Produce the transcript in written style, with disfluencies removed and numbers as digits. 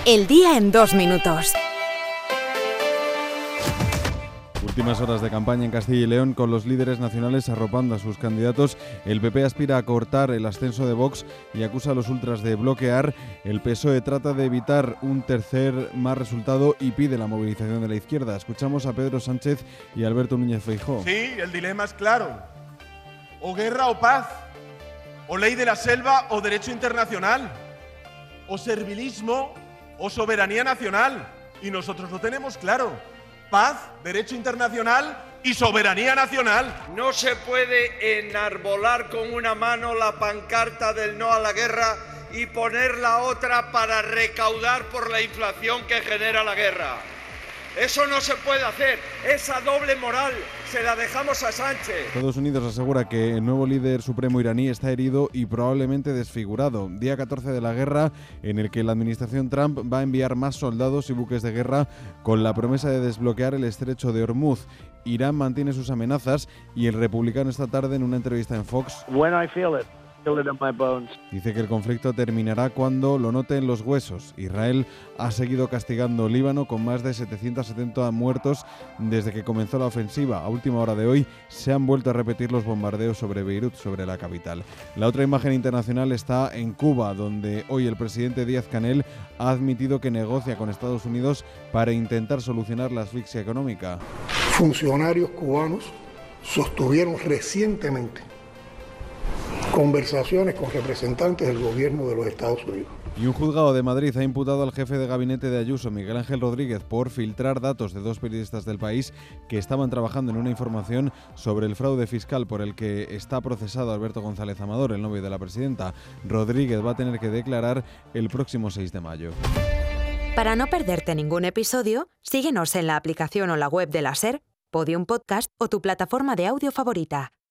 El día en 2 minutos. Últimas horas de campaña en Castilla y León con los líderes nacionales arropando a sus candidatos. El PP aspira a cortar el ascenso de Vox y acusa a los ultras de bloquear. El PSOE trata de evitar un tercer mal resultado y pide la movilización de la izquierda. Escuchamos a Pedro Sánchez y Alberto Núñez Feijóo. Sí, el dilema es claro. O guerra o paz. O ley de la selva o derecho internacional. O servilismo o soberanía nacional. Y nosotros lo tenemos claro. Paz, derecho internacional y soberanía nacional. No se puede enarbolar con una mano la pancarta del no a la guerra y poner la otra para recaudar por la inflación que genera la guerra. Eso no se puede hacer. Esa doble moral se la dejamos a Sánchez. Estados Unidos asegura que el nuevo líder supremo iraní está herido y probablemente desfigurado. Día 14 de la guerra en el que la administración Trump va a enviar más soldados y buques de guerra con la promesa de desbloquear el estrecho de Hormuz. Irán mantiene sus amenazas y el republicano esta tarde en una entrevista en Fox dice que el conflicto terminará cuando lo noten los huesos. Israel ha seguido castigando Líbano con más de 770 muertos desde que comenzó la ofensiva. A última hora de hoy se han vuelto a repetir los bombardeos sobre Beirut, sobre la capital. La otra imagen internacional está en Cuba, donde hoy el presidente Díaz-Canel ha admitido que negocia con Estados Unidos para intentar solucionar la asfixia económica. Funcionarios cubanos sostuvieron recientemente conversaciones con representantes del gobierno de los Estados Unidos. Y un juzgado de Madrid ha imputado al jefe de gabinete de Ayuso, Miguel Ángel Rodríguez, por filtrar datos de 2 periodistas del País que estaban trabajando en una información sobre el fraude fiscal por el que está procesado Alberto González Amador, el novio de la presidenta. Rodríguez va a tener que declarar el próximo 6 de mayo. Para no perderte ningún episodio, síguenos en la aplicación o la web de la SER, Podium Podcast o tu plataforma de audio favorita.